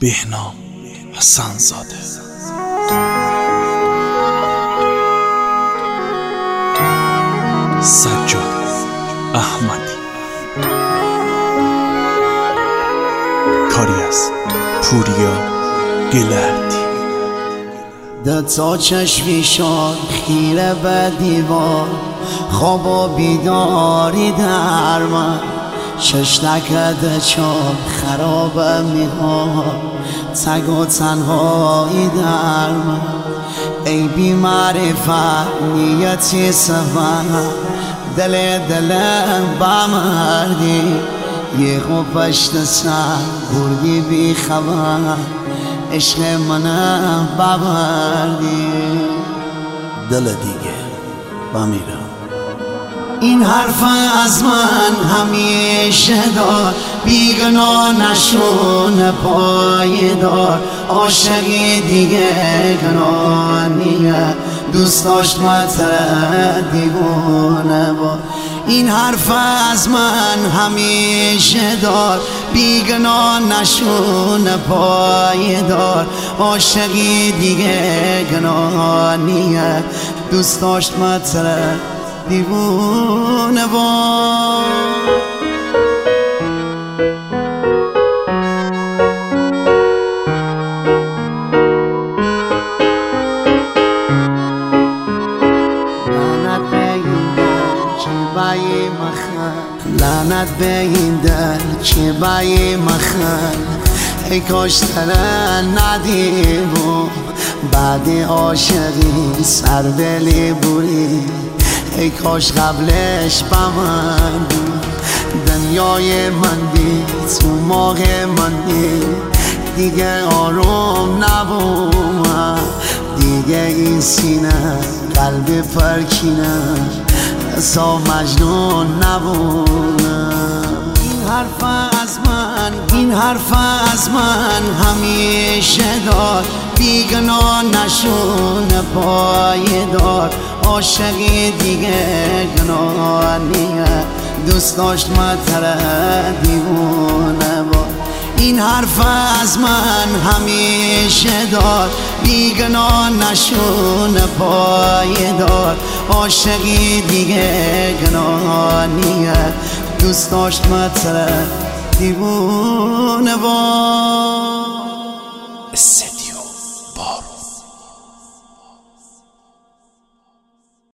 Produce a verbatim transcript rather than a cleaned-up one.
بهنام حسن‌زاده. سجاد احمدی. کاری از پوریا گلردی. دو تا چشمی شاد خیره به دیوار، خواب و بیداری در من، شش نکده چون خرابه میخواد، تگ و تنهایی در من. ای بی معرفت نیتی سفر، دل دلم بمردی، یه خوب پشت سر بردی بی خبر، عشق منم ببردی. دل دیگه بمیرم. این حرف از من همیشه دار، بیگناه نشون پایدار، عاشقی دیگه گناه نیه، دوست داشت متر دیوونه با. این حرف از من همیشه دار، بیگناه نشون پایدار، عاشقی دیگه گناه نیه، دوست داشت متر دیوونه با. لعنت به این دل که بایی مخن، ای کاش ترن ندیبو، بعد عاشقی سر دلی بوری، ای کاش قبلش بمن بود. دنیای من دید تو ماه من دید، دیگه آروم نبومم، دیگه این سینه قلب پرکینه، سا مجنون نبونم. این حرف از من این حرف از من همیشه دار، بیگناه نشون پایدار، عاشقی دیگه گناه نیه، دوست داشت متر دیوونه با. این حرف از من همیشه دار، بیگناه نشون پایدار، عاشقی دیگه گناه نیه، دوست داشت متر دیوونه با.